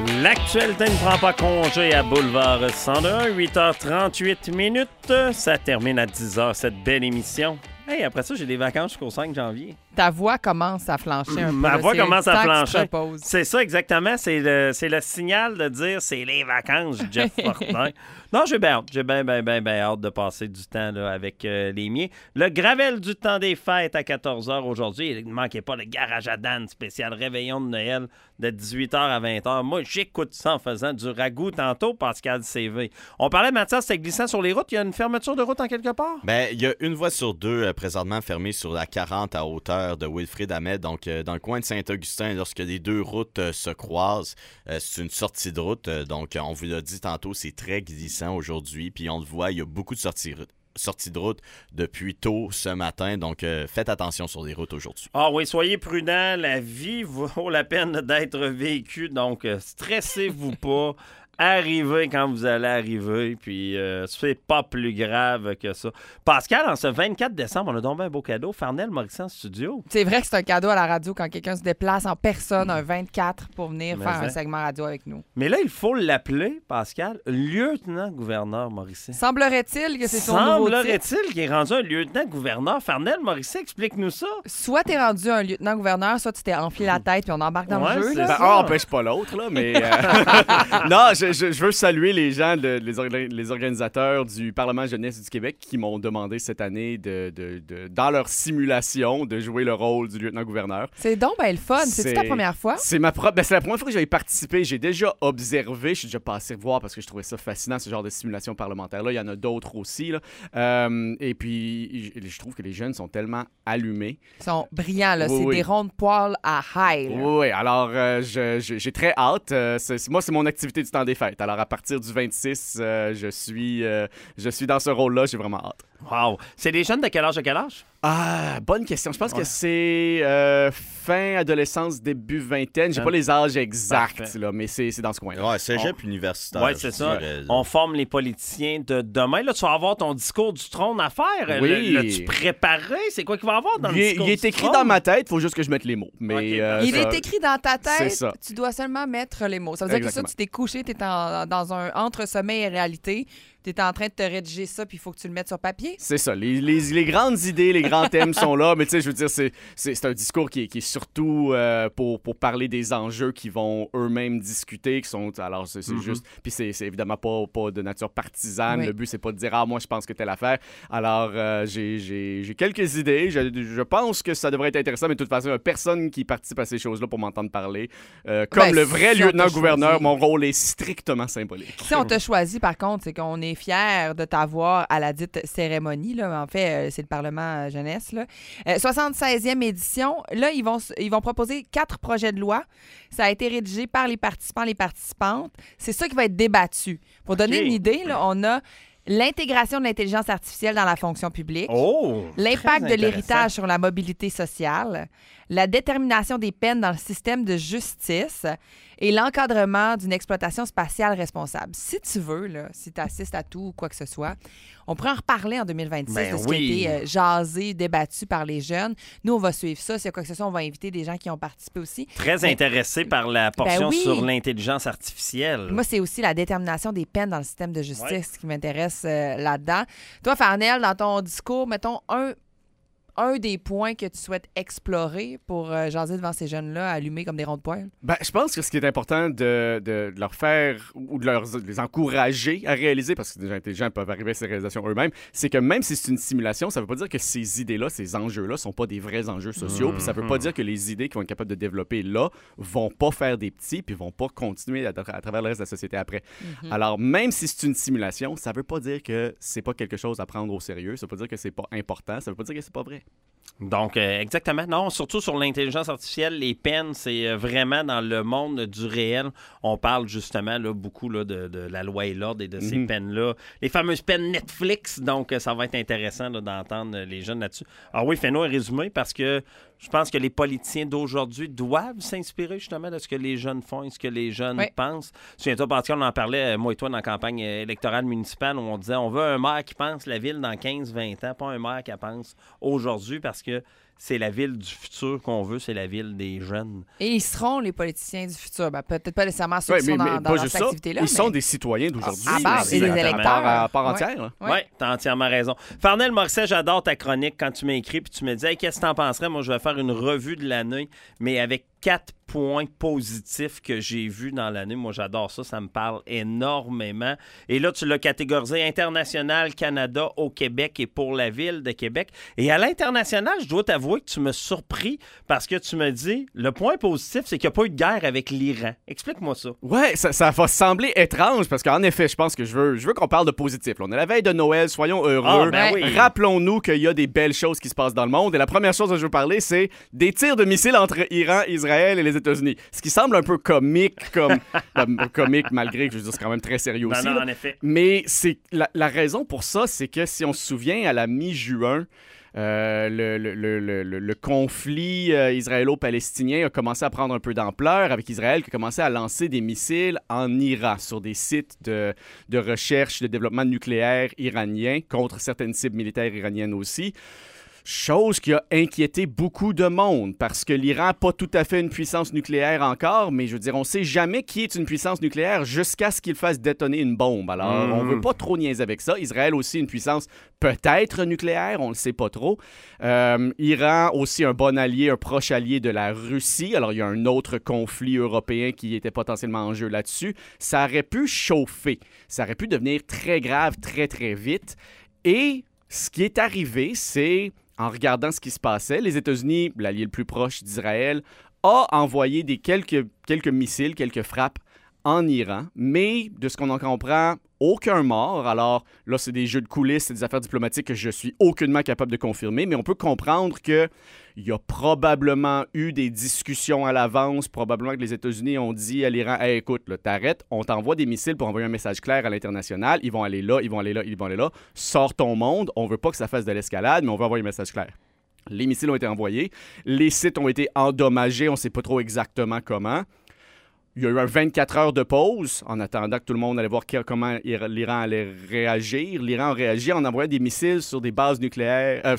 L'actualité ne prend pas congé à Boulevard 101, 8h38 minutes. Ça termine à 10h, cette belle émission. Hey, après ça, j'ai des vacances jusqu'au 5 janvier. Ta voix commence à flancher un peu. Ma voix commence à flancher. flancher. C'est ça, exactement. C'est le signal de dire c'est les vacances, Jeff Fortin. Non, j'ai bien hâte. J'ai bien hâte de passer du temps là, avec les miens. Le Gravel du temps des fêtes à 14h aujourd'hui. Il ne manquait pas le garage à Dan spécial réveillon de Noël de 18h à 20h. Moi, j'écoute ça en faisant du ragoût tantôt, Pascal CV. On parlait, Mathias, c'était glissant sur les routes. Il y a une fermeture de route en quelque part? Bien, il y a une voie sur deux présentement fermée sur la 40 à hauteur de Wilfrid Ahmed, donc dans le coin de Saint-Augustin, lorsque les deux routes se croisent. C'est une sortie de route, donc on vous l'a dit tantôt, c'est très glissant aujourd'hui, puis on le voit, il y a beaucoup de sorties de route depuis tôt ce matin, donc faites attention sur les routes aujourd'hui. Ah oui, soyez prudents, la vie vaut la peine d'être vécue, donc stressez-vous pas. Arrivez quand vous allez arriver, puis c'est pas plus grave que ça. Pascal, en ce 24 décembre, on a donc un beau cadeau. Farnell Morisset en studio. C'est vrai que c'est un cadeau à la radio quand quelqu'un se déplace en personne un 24 pour venir faire un segment radio avec nous. Mais là, il faut l'appeler, Pascal, lieutenant-gouverneur Morisset. Semblerait-il que c'est son nouveau titre. Semblerait-il qu'il est rendu un lieutenant-gouverneur. Farnell Morisset, explique-nous ça. Soit t'es rendu un lieutenant-gouverneur, soit tu t'es enflé la tête puis on embarque dans le jeu. Là. Un empêche pas l'autre, là, mais... non, je veux saluer les gens, les organisateurs du Parlement jeunesse du Québec qui m'ont demandé cette année, dans leur simulation, de jouer le rôle du lieutenant-gouverneur. C'est donc le fun. C'est-tu ta première fois? C'est la première fois que j'avais participé. J'ai déjà observé, je suis déjà passé voir parce que je trouvais ça fascinant, ce genre de simulation parlementaire-là. Il y en a d'autres aussi. Là. Et puis, je trouve que les jeunes sont tellement allumés. Ils sont brillants. Là. C'est des ronds de poils à high. Là. Oui, alors j'ai très hâte. Moi, c'est mon activité du temps des fêtes. Alors, à partir du 26, je suis dans ce rôle-là. J'ai vraiment hâte. Wow! C'est des jeunes de quel âge à quel âge? Ah, bonne question. Je pense que c'est fin adolescence, début vingtaine. J'ai pas les âges exacts, là, mais c'est dans ce coin-là. Ouais, cégep universitaire. Oui, c'est ça. On forme les politiciens de demain. Là, tu vas avoir ton discours du trône à faire. Oui. L'as-tu préparé? C'est quoi qu'il va y avoir dans le discours Il est écrit dans ma tête. Il faut juste que je mette les mots. Mais, il est écrit dans ta C'est tête. ça. Tu dois seulement mettre les mots. Ça veut dire Exactement. que ça, tu t'es couché, tu es dans un entre-sommeil et réalité. Tu es en train de te rédiger ça, puis il faut que tu le mettes sur papier. C'est ça. Les grandes idées, les grands thèmes sont là. Mais tu sais, je veux dire, c'est un discours qui est surtout pour parler des enjeux qui vont eux-mêmes discuter, qui sont... Alors, c'est juste... Puis c'est évidemment pas de nature partisane. Oui. Le but, c'est pas de dire « Ah, moi, je pense que telle affaire. » Alors, j'ai quelques idées. Je pense que ça devrait être intéressant, mais de toute façon, il n'y a personne qui participe à ces choses-là pour m'entendre parler. Comme le vrai lieutenant-gouverneur, mon rôle est strictement symbolique. Si on t'a choisi, par contre, c'est qu'on est fiers de t'avoir à la dite cérémonie. Là. En fait, c'est le Parlement jeunesse. Là. 76e édition. Là, ils vont proposer 4 projets de loi. Ça a été rédigé par les participants, les participantes. C'est ça qui va être débattu. Pour donner une idée, là, on a l'intégration de l'intelligence artificielle dans la fonction publique, l'impact de l'héritage sur la mobilité sociale, la détermination des peines dans le système de justice et l'encadrement d'une exploitation spatiale responsable. Si tu veux, là, si tu assistes à tout ou quoi que ce soit, on pourrait en reparler en 2026 de ce qui a été jasé, débattu par les jeunes. Nous, on va suivre ça. S'il y a quoi que ce soit, on va inviter des gens qui ont participé aussi. Très intéressé par la portion sur l'intelligence artificielle. Moi, c'est aussi la détermination des peines dans le système de justice qui m'intéresse là-dedans. Toi, Farnell, dans ton discours, mettons un des points que tu souhaites explorer pour jaser devant ces jeunes-là, allumés comme des ronds de poêle? Ben, je pense que ce qui est important de leur faire ou de les encourager à réaliser, parce que des gens intelligents peuvent arriver à ces réalisations eux-mêmes, c'est que même si c'est une simulation, ça ne veut pas dire que ces idées-là, ces enjeux-là, ne sont pas des vrais enjeux sociaux. Puis ça ne veut pas dire que les idées qu'ils vont être capables de développer là vont pas faire des petits puis vont pas continuer à travers le reste de la société après. Alors, même si c'est une simulation, ça ne veut pas dire que c'est pas quelque chose à prendre au sérieux. Ça ne veut pas dire que c'est pas important. Ça ne veut pas dire que c'est pas vrai. Donc, exactement. Non, surtout sur l'intelligence artificielle, les peines, c'est vraiment dans le monde du réel. On parle justement là, beaucoup là, de la loi et l'ordre et de ces peines-là. Les fameuses peines Netflix. Donc, ça va être intéressant là, d'entendre les jeunes là-dessus. Alors oui, fais-nous un résumé parce que je pense que les politiciens d'aujourd'hui doivent s'inspirer justement de ce que les jeunes font et ce que les jeunes pensent. Souviens-toi, parce qu'on en parlait, moi et toi, dans la campagne électorale municipale, où on disait on veut un maire qui pense la ville dans 15-20 ans, pas un maire qui pense aujourd'hui, parce que c'est la ville du futur qu'on veut, c'est la ville des jeunes. Et ils seront les politiciens du futur. Ben, peut-être pas nécessairement ceux qui sont dans pas cette juste ça, activité-là. ils sont des citoyens d'aujourd'hui. À base, et des électeurs. À part entière. Là. Oui, t'as entièrement raison. Farnell Morisset, j'adore ta chronique quand tu m'as écrit puis tu me dis hey, qu'est-ce que t'en penserais? Moi, je vais faire une revue de l'année, mais avec 4 points positifs que j'ai vus dans l'année. Moi, j'adore ça. Ça me parle énormément. Et là, tu l'as catégorisé international, Canada, au Québec et pour la ville de Québec. Et à l'international, je dois t'avouer que tu m'as surpris parce que tu me dis, le point positif, c'est qu'il n'y a pas eu de guerre avec l'Iran. Explique-moi ça. Ouais, ça va sembler étrange parce qu'en effet, je pense que je veux qu'on parle de positif. Là, on est la veille de Noël, soyons heureux. Oui. Rappelons-nous qu'il y a des belles choses qui se passent dans le monde. Et la première chose dont je veux parler, c'est des tirs de missiles entre Iran, Israël et les États-Unis. Ce qui semble un peu comique, comique malgré que je veux dire, c'est quand même très sérieux aussi. Non, en effet. Mais c'est la raison pour ça, c'est que si on se souvient, à la mi-juin, le conflit israélo-palestinien a commencé à prendre un peu d'ampleur avec Israël qui a commencé à lancer des missiles en Iran sur des sites de recherche de développement nucléaire iranien contre certaines cibles militaires iraniennes aussi. Chose qui a inquiété beaucoup de monde parce que l'Iran n'a pas tout à fait une puissance nucléaire encore, mais je veux dire, on ne sait jamais qui est une puissance nucléaire jusqu'à ce qu'il fasse détonner une bombe. Alors, on ne veut pas trop niaiser avec ça. Israël aussi une puissance peut-être nucléaire, on ne le sait pas trop. Iran aussi un bon allié, un proche allié de la Russie. Alors, il y a un autre conflit européen qui était potentiellement en jeu là-dessus. Ça aurait pu chauffer. Ça aurait pu devenir très grave très, très vite. Et ce qui est arrivé, c'est... En regardant ce qui se passait, les États-Unis, l'allié le plus proche d'Israël, a envoyé quelques missiles, quelques frappes en Iran, mais de ce qu'on en comprend, aucun mort. Alors là, c'est des jeux de coulisses, c'est des affaires diplomatiques que je suis aucunement capable de confirmer, mais on peut comprendre qu'il y a probablement eu des discussions à l'avance, probablement que les États-Unis ont dit à l'Iran hey, « écoute, là, t'arrêtes, on t'envoie des missiles pour envoyer un message clair à l'international, ils vont aller là, ils vont aller là, ils vont aller là, sors ton monde, on veut pas que ça fasse de l'escalade, mais on veut envoyer un message clair. » Les missiles ont été envoyés, les sites ont été endommagés, on sait pas trop exactement comment. Il y a eu un 24 heures de pause en attendant que tout le monde allait voir comment l'Iran allait réagir. L'Iran a réagi en envoyant des missiles sur des bases militaires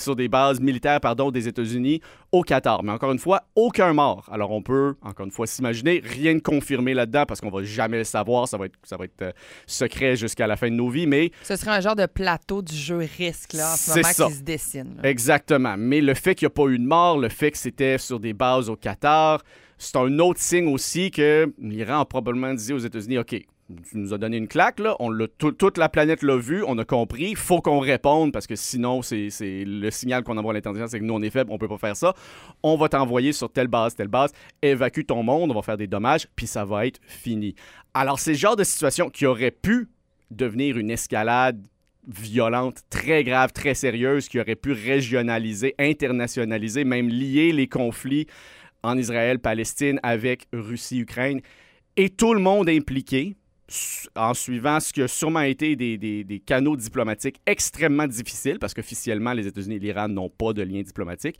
des États-Unis au Qatar. Mais encore une fois, aucun mort. Alors on peut, encore une fois, s'imaginer, rien de confirmé là-dedans parce qu'on va jamais le savoir. Ça va être secret jusqu'à la fin de nos vies, mais... Ce serait un genre de plateau du jeu risque, là, en ce moment qui se dessine. Là. Exactement. Mais le fait qu'il n'y a pas eu de mort, le fait que c'était sur des bases au Qatar... C'est un autre signe aussi que l'Iran a probablement dit aux États-Unis, OK, tu nous as donné une claque, là, toute la planète l'a vu, on a compris, il faut qu'on réponde parce que sinon, c'est le signal qu'on envoie à l'intelligence, c'est que nous, on est faible, on peut pas faire ça. On va t'envoyer sur telle base, évacue ton monde, on va faire des dommages, puis ça va être fini. Alors, c'est le genre de situation qui aurait pu devenir une escalade violente, très grave, très sérieuse, qui aurait pu régionaliser, internationaliser, même lier les conflits en Israël, Palestine, avec Russie, Ukraine. Et tout le monde impliqué, en suivant ce qui a sûrement été des canaux diplomatiques extrêmement difficiles, parce qu'officiellement, les États-Unis et l'Iran n'ont pas de lien diplomatique,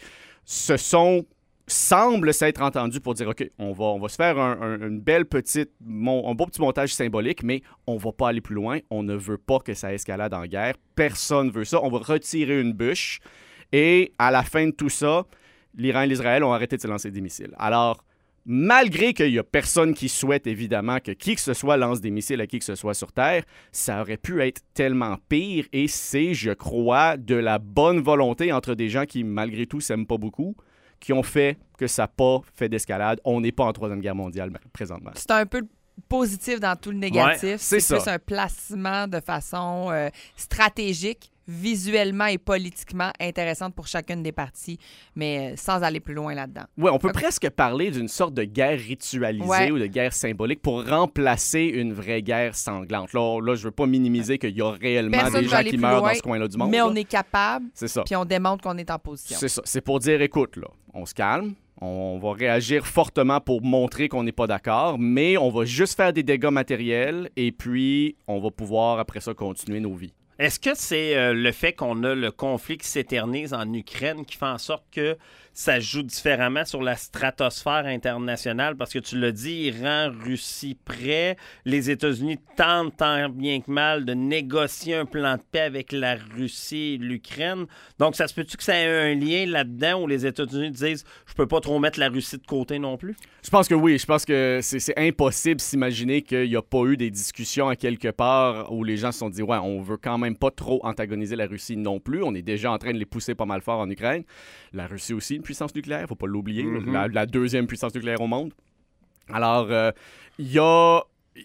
semblent s'être entendus pour dire, OK, on va se faire un beau petit montage symbolique, mais on va pas aller plus loin. On ne veut pas que ça escalade en guerre. Personne veut ça. On va retirer une bûche. Et à la fin de tout ça, l'Iran et l'Israël ont arrêté de se lancer des missiles. Alors, malgré qu'il n'y a personne qui souhaite évidemment que qui que ce soit lance des missiles à qui que ce soit sur Terre, ça aurait pu être tellement pire et c'est, je crois, de la bonne volonté entre des gens qui, malgré tout, s'aiment pas beaucoup, qui ont fait que ça n'a pas fait d'escalade. On n'est pas en Troisième Guerre mondiale présentement. C'est un peu positif dans tout le négatif. Ouais, c'est ça. Plus un placement de façon stratégique, visuellement et politiquement intéressante pour chacune des parties, mais sans aller plus loin là-dedans. Oui, on peut presque parler d'une sorte de guerre ritualisée ou de guerre symbolique pour remplacer une vraie guerre sanglante. Là je veux pas minimiser qu'il y a réellement des gens qui meurent dans ce coin-là du monde. Mais on est capable, c'est ça. Puis on démontre qu'on est en position. C'est ça. C'est pour dire, écoute, là, on se calme, on va réagir fortement pour montrer qu'on n'est pas d'accord, mais on va juste faire des dégâts matériels et puis on va pouvoir, après ça, continuer nos vies. Est-ce que c'est le fait qu'on a le conflit qui s'éternise en Ukraine qui fait en sorte que ça joue différemment sur la stratosphère internationale? Parce que tu l'as dit, Iran, Russie prêt. Les États-Unis tentent tant bien que mal de négocier un plan de paix avec la Russie et l'Ukraine. Donc, ça se peut-tu que ça ait un lien là-dedans où les États-Unis disent « Je peux pas trop mettre la Russie de côté non plus ». Je pense que oui. Je pense que c'est impossible de s'imaginer qu'il n'y a pas eu des discussions à quelque part où les gens se sont dit « Ouais, on veut quand même pas trop antagoniser la Russie non plus. On est déjà en train de les pousser pas mal fort en Ukraine. » La Russie aussi, une puissance nucléaire, faut pas l'oublier. La deuxième puissance nucléaire au monde. Alors, il y a...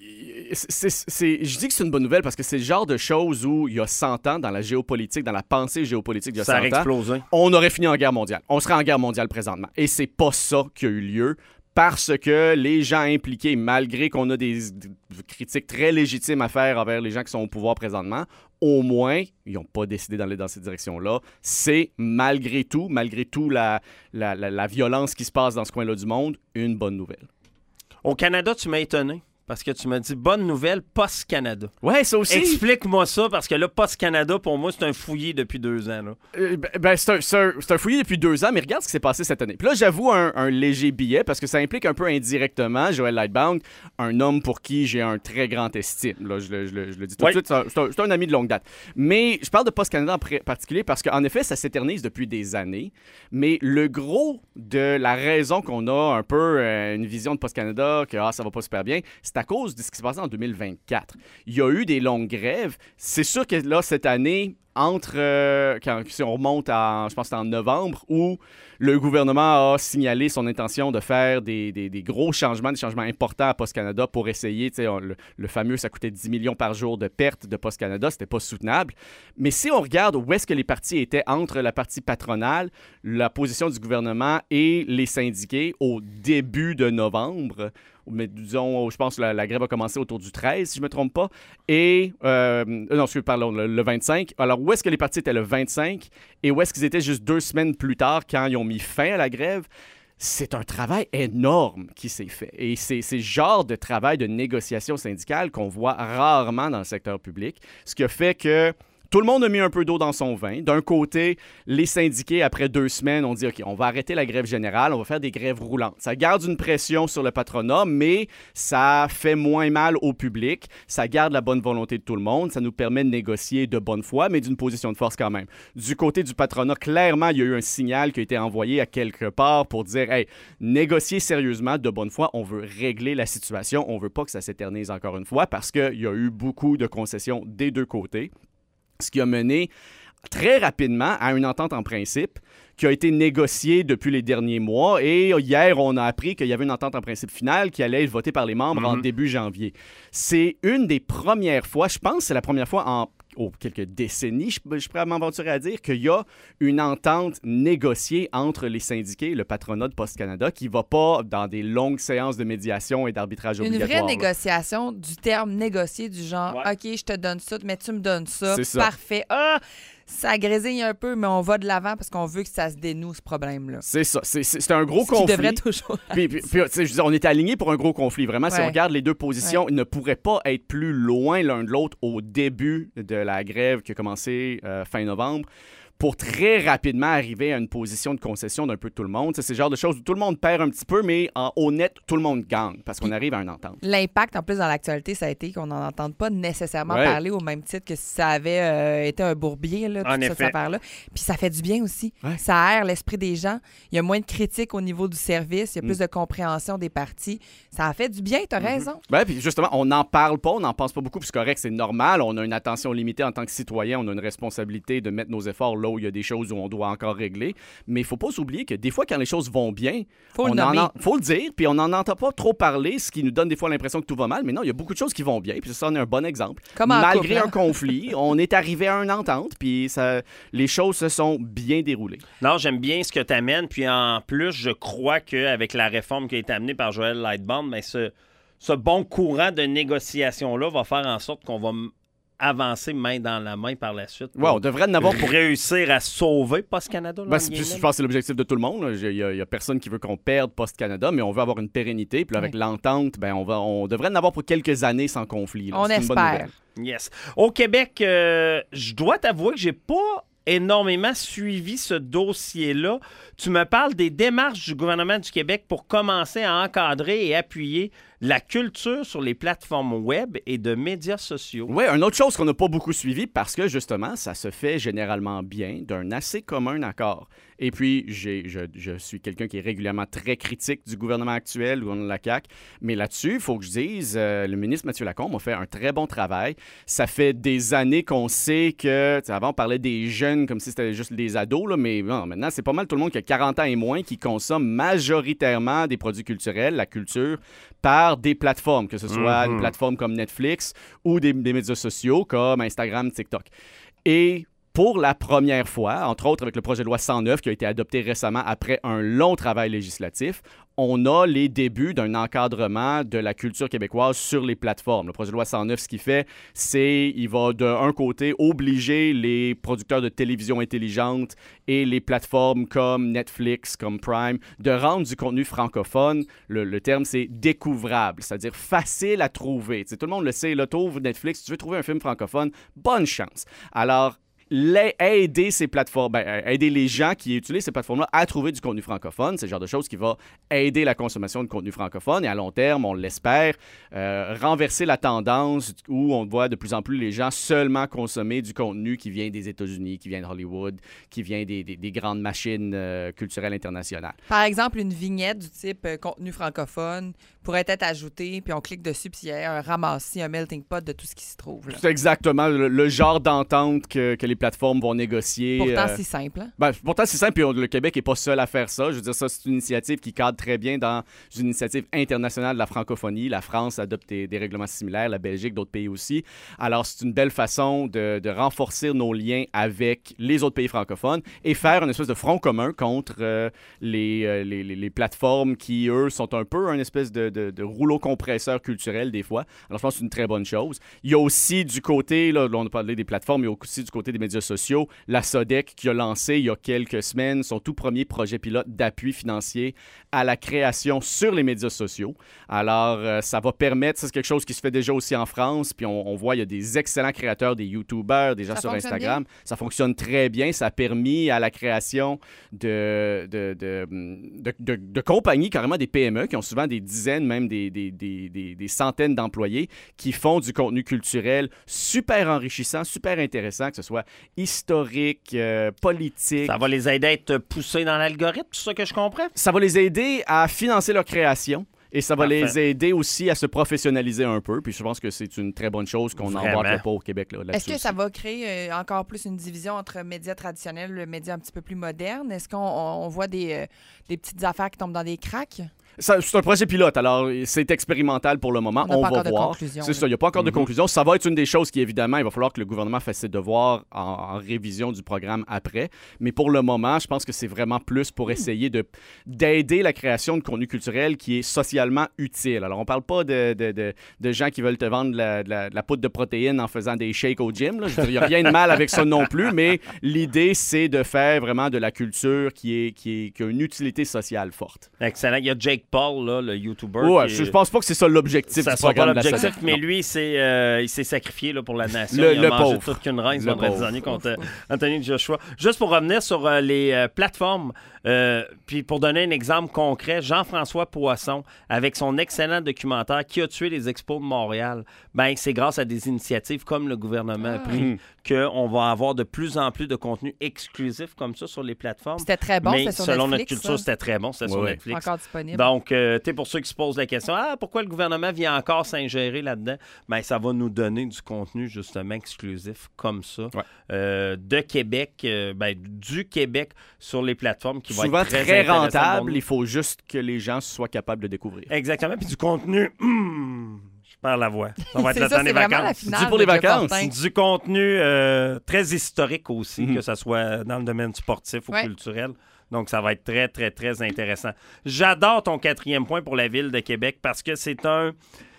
je dis que c'est une bonne nouvelle parce que c'est le genre de choses où il y a 100 ans, dans la géopolitique, dans la pensée géopolitique il y a 100 ans, ça aurait explosé. On aurait fini en guerre mondiale. On serait en guerre mondiale présentement. Et c'est pas ça qui a eu lieu. Parce que les gens impliqués, malgré qu'on a des critiques très légitimes à faire envers les gens qui sont au pouvoir présentement, au moins, ils n'ont pas décidé d'aller dans cette direction-là. C'est malgré tout la violence qui se passe dans ce coin-là du monde, une bonne nouvelle. Au Canada, tu m'as étonné. Parce que tu m'as dit bonne nouvelle, Post-Canada. Ouais, ça aussi. Explique-moi ça, parce que là, Post-Canada, pour moi, c'est un fouillis depuis 2 ans. Là. C'est un fouillis depuis 2 ans, mais regarde ce qui s'est passé cette année. Puis là, j'avoue un léger billet, parce que ça implique un peu indirectement Joël Lightbound, un homme pour qui j'ai un très grand estime. Là, je le dis tout de suite, c'est un ami de longue date. Mais je parle de Post-Canada en particulier parce qu'en effet, ça s'éternise depuis des années. Mais le gros de la raison qu'on a un peu une vision de Post-Canada, que ça va pas super bien, c'est à cause de ce qui s'est passé en 2024. Il y a eu des longues grèves. C'est sûr que là, cette année, si on remonte à, je pense que c'était en novembre, où le gouvernement a signalé son intention de faire des gros changements, des changements importants à Post-Canada pour essayer, le fameux, ça coûtait 10 millions par jour de pertes de Post-Canada, c'était pas soutenable. Mais si on regarde où est-ce que les partis étaient entre la partie patronale, la position du gouvernement et les syndiqués au début de novembre, mais disons, je pense que la grève a commencé autour du 13, si je ne me trompe pas, et, le 25. Alors, où est-ce que les partis étaient le 25 et où est-ce qu'ils étaient juste 2 semaines plus tard quand ils ont mis fin à la grève? C'est un travail énorme qui s'est fait. Et c'est le genre de travail de négociation syndicale qu'on voit rarement dans le secteur public, ce qui a fait que tout le monde a mis un peu d'eau dans son vin. D'un côté, les syndiqués, après 2 semaines, ont dit « OK, on va arrêter la grève générale, on va faire des grèves roulantes. » Ça garde une pression sur le patronat, mais ça fait moins mal au public. Ça garde la bonne volonté de tout le monde. Ça nous permet de négocier de bonne foi, mais d'une position de force quand même. Du côté du patronat, clairement, il y a eu un signal qui a été envoyé à quelque part pour dire « Hey, négociez sérieusement, de bonne foi. On veut régler la situation. On veut pas que ça s'éternise encore une fois parce qu'il y a eu beaucoup de concessions des 2 côtés. » Ce qui a mené très rapidement à une entente en principe qui a été négociée depuis les derniers mois. Et hier, on a appris qu'il y avait une entente en principe finale qui allait être votée par les membres en début janvier. C'est une des premières fois, je pense que c'est la première fois en quelques décennies, je pourrais m'aventurer à dire qu'il y a une entente négociée entre les syndiqués et le patronat de Post-Canada qui ne va pas dans des longues séances de médiation et d'arbitrage obligatoire. Une vraie négociation du terme négocié, du genre « OK, je te donne ça, mais tu me donnes ça. Parfait. Ah! » Ça grésille un peu, mais on va de l'avant parce qu'on veut que ça se dénoue, ce problème-là. C'est ça. C'est un gros conflit. Qui devrait toujours puis je veux dire, on est alignés pour un gros conflit. Vraiment, si on regarde les 2 positions, ils ne pourraient pas être plus loin l'un de l'autre au début de la grève qui a commencé fin novembre, pour très rapidement arriver à une position de concession d'un peu tout le monde. C'est le genre de choses où tout le monde perd un petit peu, mais en honnête, tout le monde gagne parce qu'on arrive à une entente. L'impact, en plus, dans l'actualité, ça a été qu'on n'en entende pas nécessairement parler au même titre que si ça avait été un bourbier, là, toute cette affaire-là. Puis ça fait du bien aussi. Ouais. Ça aère l'esprit des gens. Il y a moins de critiques au niveau du service. Il y a plus de compréhension des partis. Ça a fait du bien, tu as raison. Ben, puis justement, on n'en parle pas, on n'en pense pas beaucoup, puis c'est correct, c'est normal. On a une attention limitée en tant que citoyen. On a une responsabilité de mettre nos efforts là où il y a des choses où on doit encore régler. Mais il ne faut pas s'oublier que des fois, quand les choses vont bien, faut le dire, puis on n'en entend pas trop parler, ce qui nous donne des fois l'impression que tout va mal. Mais non, il y a beaucoup de choses qui vont bien, puis ça en est un bon exemple. Malgré un conflit, on est arrivé à une entente, puis les choses se sont bien déroulées. Non, j'aime bien ce que tu amènes, puis en plus, je crois qu'avec la réforme qui a été amenée par Joël Lightbound, mais ce bon courant de négociation-là va faire en sorte qu'on va avancer main dans la main par la suite. Ouais, on devrait en avoir pour réussir à sauver Post-Canada. Je pense que c'est l'objectif de tout le monde. Il y a personne qui veut qu'on perde Post-Canada, mais on veut avoir une pérennité. Puis là, avec l'entente, on devrait en avoir pour quelques années sans conflit. Là. On espère. Yes. Au Québec, je dois t'avouer que j'ai pas énormément suivi ce dossier-là. Tu me parles des démarches du gouvernement du Québec pour commencer à encadrer et appuyer la culture sur les plateformes web et de médias sociaux. Oui, une autre chose qu'on n'a pas beaucoup suivi parce que, justement, ça se fait généralement bien d'un assez commun accord. Et puis, je suis quelqu'un qui est régulièrement très critique du gouvernement actuel, du gouvernement de la CAQ, mais là-dessus, il faut que je dise, le ministre Mathieu Lacombe a fait un très bon travail. Ça fait des années qu'on sait que, avant, on parlait des jeunes comme si c'était juste des ados, là, mais non, maintenant, c'est pas mal tout le monde qui a 40 ans et moins qui consomme majoritairement des produits culturels, la culture, par des plateformes, que ce soit une plateforme comme Netflix ou des médias sociaux comme Instagram, TikTok. Et pour la première fois, entre autres avec le projet de loi 109 qui a été adopté récemment après un long travail législatif, on a les débuts d'un encadrement de la culture québécoise sur les plateformes. Le projet de loi 109, ce qu'il fait, c'est il va d'un côté obliger les producteurs de télévision intelligente et les plateformes comme Netflix, comme Prime, de rendre du contenu francophone. Le terme, c'est découvrable, c'est-à-dire facile à trouver. Tout le monde le sait, là, t'ouvres Netflix, tu veux trouver un film francophone, bonne chance. Alors, aider ces plateformes, aider les gens qui utilisent ces plateformes-là à trouver du contenu francophone. C'est le genre de choses qui va aider la consommation de contenu francophone et à long terme, on l'espère, renverser la tendance où on voit de plus en plus les gens seulement consommer du contenu qui vient des États-Unis, qui vient de Hollywood, qui vient des grandes machines culturelles internationales. Par exemple, une vignette du type contenu francophone pourrait être ajoutée, puis on clique dessus, puis il y a un ramassis, un melting pot de tout ce qui se trouve. Là. C'est exactement le genre d'entente que les plateformes vont négocier. Pourtant, c'est simple. Hein? Pourtant, c'est simple, puis le Québec n'est pas seul à faire ça. Je veux dire, ça, c'est une initiative qui cadre très bien dans une initiative internationale de la francophonie. La France adopte des règlements similaires, la Belgique, d'autres pays aussi. Alors, c'est une belle façon de renforcer nos liens avec les autres pays francophones et faire une espèce de front commun contre les plateformes qui, eux, sont un peu une espèce de rouleau compresseur culturel des fois. Alors, je pense que c'est une très bonne chose. Il y a aussi du côté, là on a parlé des plateformes, il y a aussi du côté des médias sociaux, la SODEC qui a lancé il y a quelques semaines son tout premier projet pilote d'appui financier à la création sur les médias sociaux. Alors, ça va permettre, ça c'est quelque chose qui se fait déjà aussi en France, puis on voit il y a des excellents créateurs, des YouTubers, des gens sur Instagram. Bien. Ça fonctionne très bien. Ça a permis à la création de compagnies, carrément des PME, qui ont souvent des dizaines, même des centaines d'employés, qui font du contenu culturel super enrichissant, super intéressant, que ce soit historique, politique. Ça va les aider à être poussés dans l'algorithme, c'est ça que je comprends? Ça va les aider à financer leur création. Et ça va les aider aussi à se professionnaliser un peu. Puis je pense que c'est une très bonne chose qu'on n'embarque pas au Québec. Est-ce que ça va créer encore plus une division entre médias traditionnels et médias un petit peu plus modernes? Est-ce qu'on voit des petites affaires qui tombent dans des cracks? C'est un projet pilote, alors c'est expérimental pour le moment. On va voir. C'est ça, il n'y a pas encore de conclusion. Ça va être une des choses qui, évidemment, il va falloir que le gouvernement fasse ses devoirs en révision du programme après. Mais pour le moment, je pense que c'est vraiment plus pour essayer d'aider la création de contenu culturel qui est socialement utile. Alors, on ne parle pas de gens qui veulent te vendre de la poudre de protéines en faisant des shakes au gym. Il n'y a rien de mal avec ça non plus, mais l'idée, c'est de faire vraiment de la culture qui a une utilité sociale forte. Excellent. Il y a Jake Paul, là, le YouTuber. Ouais, je pense pas que c'est ça l'objectif du programme de la SODEC. Mais lui, il s'est sacrifié là, pour la nation. Il a mangé mangé toute qu'une reine vendredi dernier contre Anthony Joshua. Juste pour revenir sur les plateformes, puis pour donner un exemple concret, Jean-François Poisson, avec son excellent documentaire Qui a tué les expos de Montréal, ben c'est grâce à des initiatives comme le gouvernement a pris qu'on va avoir de plus en plus de contenu exclusif comme ça sur les plateformes. C'était très bon, mais sur selon Netflix, notre culture, c'était très bon, c'était sur Netflix. Encore disponible. Donc, pour ceux qui se posent la question, pourquoi le gouvernement vient encore s'ingérer là-dedans? Ben, ça va nous donner du contenu, justement, exclusif comme ça, de Québec, du Québec sur les plateformes qui souvent vont être très rentable. Il faut juste que les gens soient capables de découvrir. Exactement. Puis du contenu... Je perds la voix. Ça va être le temps des vacances. C'est pour les vacances. Du contenu très historique aussi, que ce soit dans le domaine sportif ou culturel. Donc, ça va être très, très, très intéressant. J'adore ton 4e point pour la Ville de Québec parce que c'est un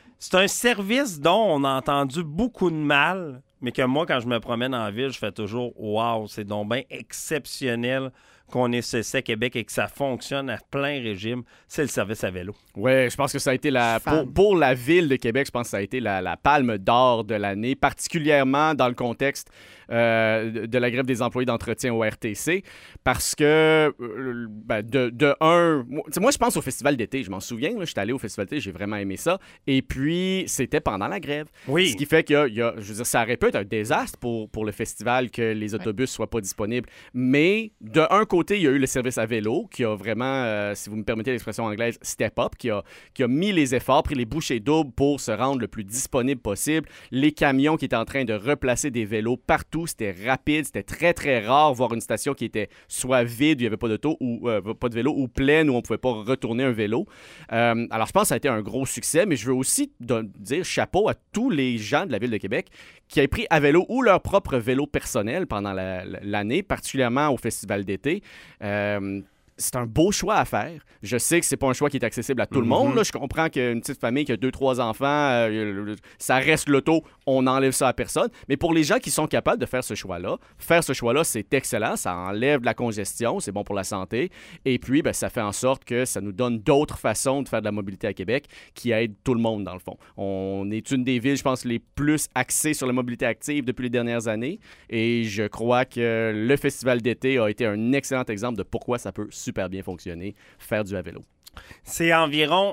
service dont on a entendu beaucoup de mal, mais que moi, quand je me promène en ville, je fais toujours « Wow, c'est donc bien exceptionnel qu'on est cessé à Québec et que ça fonctionne à plein régime, c'est le service à vélo. Oui, je pense que ça a été pour la ville de Québec, je pense que ça a été la palme d'or de l'année, particulièrement dans le contexte de la grève des employés d'entretien au RTC, parce que, moi, je pense au festival d'été, je m'en souviens, je suis allé au festival d'été, j'ai vraiment aimé ça, et puis, c'était pendant la grève. Oui. Ce qui fait que, je veux dire, ça aurait pu être un désastre pour le festival que les autobus soient pas disponibles, mais de un côté, il y a eu le service à vélo qui a vraiment, si vous me permettez l'expression anglaise, step up, qui a mis les efforts, pris les bouchées doubles pour se rendre le plus disponible possible. Les camions qui étaient en train de replacer des vélos partout, c'était rapide, c'était très, très rare voir une station qui était soit vide, où il n'y avait pas d'auto, ou pas de vélo, ou pleine, où on ne pouvait pas retourner un vélo. Alors, je pense que ça a été un gros succès, mais je veux aussi dire chapeau à tous les gens de la Ville de Québec qui avaient pris à vélo ou leur propre vélo personnel pendant l'année, particulièrement au festival d'été. C'est un beau choix à faire. Je sais que c'est pas un choix qui est accessible à tout le monde. Là. Je comprends qu'une petite famille qui a 2-3 enfants, ça reste l'auto, on enlève ça à personne. Mais pour les gens qui sont capables de faire ce choix-là, c'est excellent. Ça enlève de la congestion, c'est bon pour la santé. Et puis, ça fait en sorte que ça nous donne d'autres façons de faire de la mobilité à Québec qui aident tout le monde, dans le fond. On est une des villes, je pense, les plus axées sur la mobilité active depuis les dernières années. Et je crois que le festival d'été a été un excellent exemple de pourquoi ça peut super bien fonctionner, faire du à vélo. C'est environ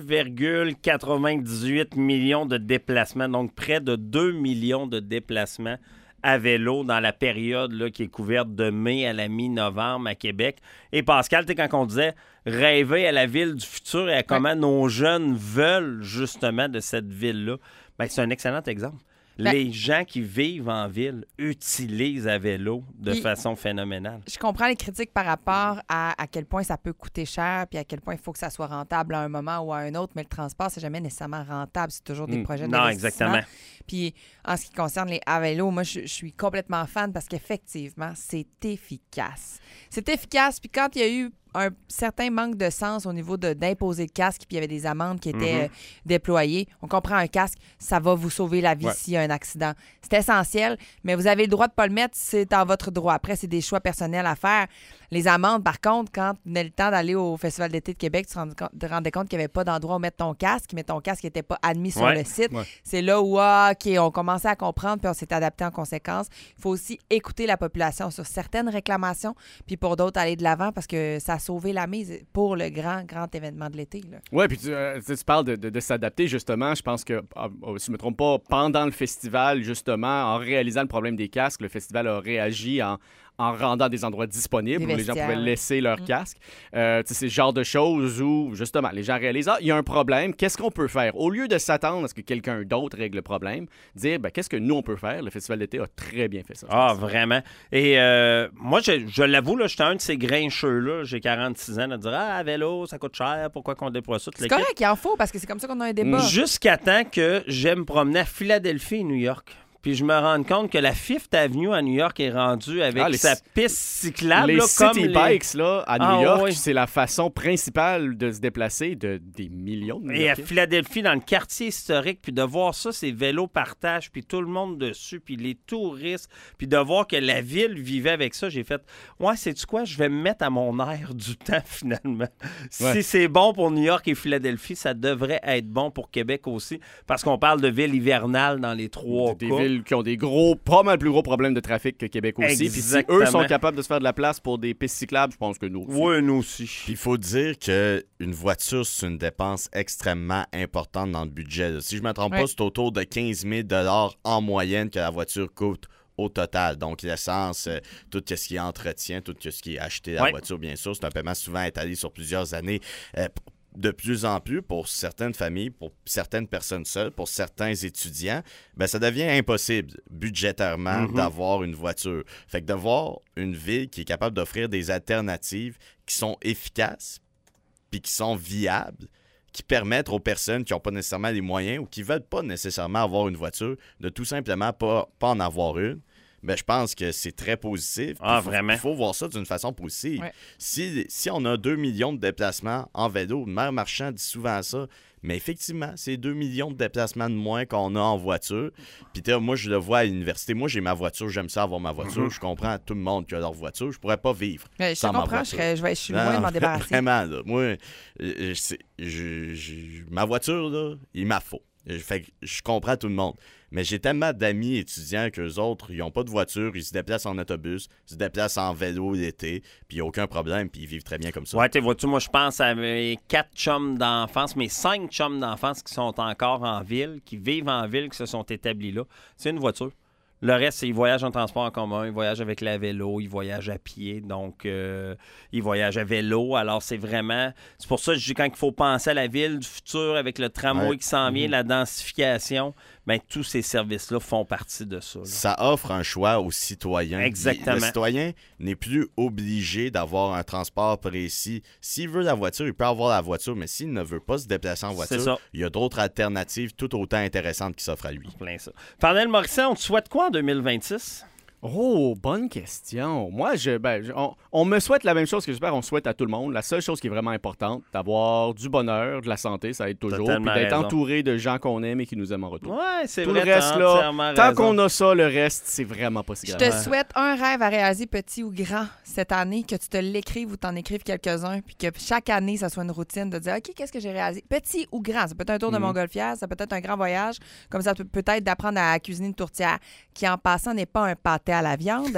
1,98 million de déplacements, donc près de 2 millions de déplacements à vélo dans la période là, qui est couverte de mai à la mi-novembre à Québec. Et Pascal, tu sais, quand on disait rêver à la ville du futur et à comment nos jeunes veulent justement de cette ville-là, c'est un excellent exemple. Les gens qui vivent en ville utilisent à vélo de façon phénoménale. Je comprends les critiques par rapport à quel point ça peut coûter cher puis à quel point il faut que ça soit rentable à un moment ou à un autre, mais le transport, c'est jamais nécessairement rentable. C'est toujours des projets d'investissement. Non, exactement. Puis en ce qui concerne les à vélo, moi, je suis complètement fan parce qu'effectivement, c'est efficace. C'est efficace, puis quand il y a eu un certain manque de sens au niveau d'imposer le casque, puis il y avait des amendes qui étaient déployées. On comprend un casque, ça va vous sauver la vie s'il y a un accident. C'est essentiel, mais vous avez le droit de ne pas le mettre, c'est en votre droit. Après, c'est des choix personnels à faire. Les amendes, par contre, quand tu as le temps d'aller au Festival d'été de Québec, tu te rendais compte qu'il n'y avait pas d'endroit où mettre ton casque, mais ton casque n'était pas admis sur le site. Ouais. C'est là où, OK, on commençait à comprendre, puis on s'est adapté en conséquence. Il faut aussi écouter la population sur certaines réclamations, puis pour d'autres, aller de l'avant parce que ça a sauvé la mise pour le grand événement de l'été. Oui, puis tu parles de s'adapter, justement. Je pense que, si je ne me trompe pas, pendant le festival, justement, en réalisant le problème des casques, le festival a réagi en rendant des endroits disponibles où les gens pouvaient laisser leur casque. C'est le genre de choses où, justement, les gens réalisent « il y a un problème, qu'est-ce qu'on peut faire? » Au lieu de s'attendre à ce que quelqu'un d'autre règle le problème, dire « qu'est-ce que nous, on peut faire? » Le Festival d'été a très bien fait ça. Ah, vraiment. Et moi, je l'avoue, là, j'étais un de ces grincheux-là, j'ai 46 ans, de dire « à vélo, ça coûte cher, pourquoi qu'on déploie ça? » C'est correct, il en faut, parce que c'est comme ça qu'on a un débat. Jusqu'à temps que j'aime me promener à Philadelphie et New York. Puis je me rends compte que la Fifth Avenue à New York est rendue avec sa piste cyclable. Les là, City comme Bikes là, à New York, c'est la façon principale de se déplacer de des millions de New-Yorkais. Et à Philadelphie, dans le quartier historique, puis de voir ça, ces vélos partage, puis tout le monde dessus, puis les touristes, puis de voir que la ville vivait avec ça, j'ai fait « ouais, sais-tu quoi? Je vais me mettre à mon air du temps, finalement. » Si c'est bon pour New York et Philadelphie, ça devrait être bon pour Québec aussi, parce qu'on parle de villes hivernales dans les trois cas. Qui ont des pas mal plus gros problèmes de trafic que Québec aussi. Puis si eux sont capables de se faire de la place pour des pistes cyclables, je pense que nous aussi. Oui, nous aussi. Puis il faut dire qu'une voiture, c'est une dépense extrêmement importante dans le budget. Si je ne me trompe pas, c'est autour de 15 000 $ en moyenne que la voiture coûte au total. Donc, l'essence, tout ce qui est entretien, tout ce qui est acheté à la voiture, bien sûr, c'est un paiement souvent étalé sur plusieurs années. De plus en plus, pour certaines familles, pour certaines personnes seules, pour certains étudiants, ça devient impossible budgétairement d'avoir une voiture. Fait que de voir une ville qui est capable d'offrir des alternatives qui sont efficaces puis qui sont viables, qui permettent aux personnes qui n'ont pas nécessairement les moyens ou qui ne veulent pas nécessairement avoir une voiture, de tout simplement pas en avoir une, je pense que c'est très positif. Vraiment? Il faut voir ça d'une façon positive. Ouais. Si on a 2 millions de déplacements en vélo, le maire Marchand dit souvent ça, Mais effectivement, c'est 2 millions de déplacements de moins qu'on a en voiture. Puis moi, je le vois à l'université. Moi, j'ai ma voiture, j'aime ça avoir ma voiture. Je comprends tout le monde qui a leur voiture. Je pourrais pas vivre sans ma voiture. Je suis loin de m'en débarrasser. Vraiment, là. Moi, ma voiture, là, il m'en faut. Fait que je comprends tout le monde. Mais j'ai tellement d'amis étudiants qu'eux autres, ils n'ont pas de voiture, ils se déplacent en autobus, ils se déplacent en vélo l'été, puis il n'y a aucun problème, puis ils vivent très bien comme ça. Ouais, tu vois-tu, moi, je pense à mes 4 chums d'enfance, mes 5 chums d'enfance qui sont encore en ville, qui vivent en ville, qui se sont établis là. C'est une voiture. Le reste, ils voyagent en transport en commun, ils voyagent avec la vélo, ils voyagent à pied, donc ils voyagent à vélo. Alors, c'est vraiment... C'est pour ça que je dis quand il faut penser à la ville du futur avec le tramway qui s'en vient, la densification, bien, tous ces services-là font partie de ça. Là. Ça offre un choix aux citoyens. Exactement. Le citoyen n'est plus obligé d'avoir un transport précis. S'il veut la voiture, il peut avoir la voiture, mais s'il ne veut pas se déplacer en voiture, il y a d'autres alternatives tout autant intéressantes qui s'offrent à lui. Plein ça. Farnell Morisset, on te souhaite quoi en 2026? Oh, bonne question. Moi, on me souhaite la même chose que j'espère on souhaite à tout le monde. La seule chose qui est vraiment importante, d'avoir du bonheur, de la santé, ça aide toujours. Puis d'être entouré de gens qu'on aime et qui nous aiment en retour. Ouais, c'est tout vrai. Le reste, là, tant qu'on a ça, le reste, c'est vraiment pas si grave. Je te souhaite un rêve à réaliser, petit ou grand, cette année, que tu te l'écrives ou t'en écrives quelques-uns, puis que chaque année, ça soit une routine de dire, OK, qu'est-ce que j'ai réalisé? Petit ou grand. Ça peut être un tour de montgolfière, ça peut être un grand voyage, comme ça peut être d'apprendre à cuisiner une tourtière, qui en passant n'est pas un pâté à la viande.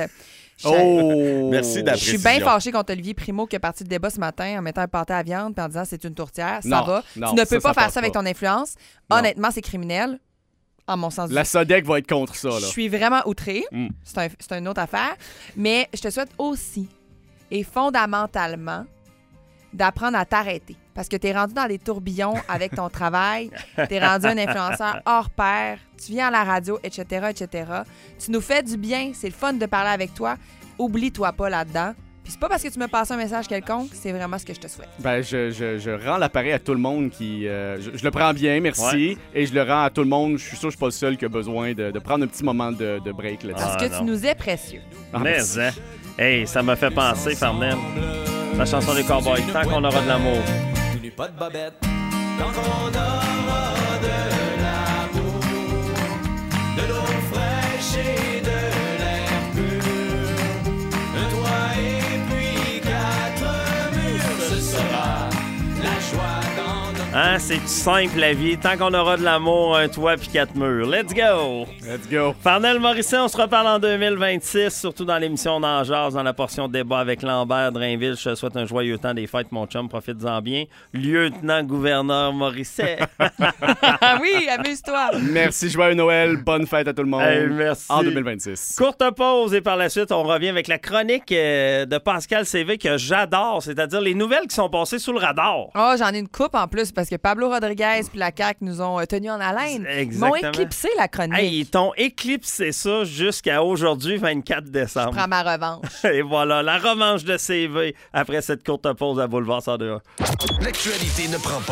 Merci d'apprécier. Je suis bien fâchée contre Olivier Primo qui a parti le débat ce matin en mettant un pâté à la viande et en disant c'est une tourtière. Ça va. Tu ne peux pas faire ça avec ton influence. Non. Honnêtement, c'est criminel. En mon sens. La SODEC va être contre ça. Là. Je suis vraiment outrée. C'est une autre affaire. Mais je te souhaite aussi et fondamentalement d'apprendre à t'arrêter. Parce que tu es rendu dans des tourbillons avec ton travail, tu es rendu un influenceur hors pair, tu viens à la radio, etc., etc. Tu nous fais du bien, c'est le fun de parler avec toi. Oublie-toi pas là-dedans. Puis c'est pas parce que tu me passes un message quelconque, c'est vraiment ce que je te souhaite. Ben, je rends l'appareil à tout le monde qui... je le prends bien, merci. Et je le rends à tout le monde. Je suis sûr que je suis pas le seul qui a besoin de prendre un petit moment de break là-dessus. Parce que tu nous es précieux. Mais, hein? Hey, ça m'a fait penser, Farnell. La chanson des Cowboys, tant qu'on aura de l'amour. Pas de bobette, tant qu'on aura de l'amour, de l'eau fraîche et de l'air pur, un toit et puis 4 murs, ce sera la joie dans notre... Hein, c'est tout simple la vie, tant qu'on aura de l'amour, un toit puis 4 murs. Let's go! Let's go! Farnell Morisset, on se reparle en 2026, surtout dans l'émission Dans Jazz, dans la portion débat avec Lambert Drainville. Je te souhaite un joyeux temps des fêtes, mon chum, profite-en bien. Lieutenant-gouverneur Morisset. Oui, amuse-toi! Merci, joyeux Noël, bonne fête à tout le monde. Hey, merci. En 2026. Courte pause et par la suite, on revient avec la chronique de Pascal CV que j'adore, c'est-à-dire les nouvelles qui sont passées sous le radar. Oh, j'en ai une coupe en plus parce que Pablo Rodriguez puis la CAQ nous ont tenus en haleine. Exactement. Ils m'ont éclipsé la chronique. Hey, ils t'ont éclipsé ça jusqu'à aujourd'hui, 24 décembre. Je prends ma revanche. Et voilà, la revanche de CV après cette courte pause à Boulevard 102.1. L'actualité ne prend pas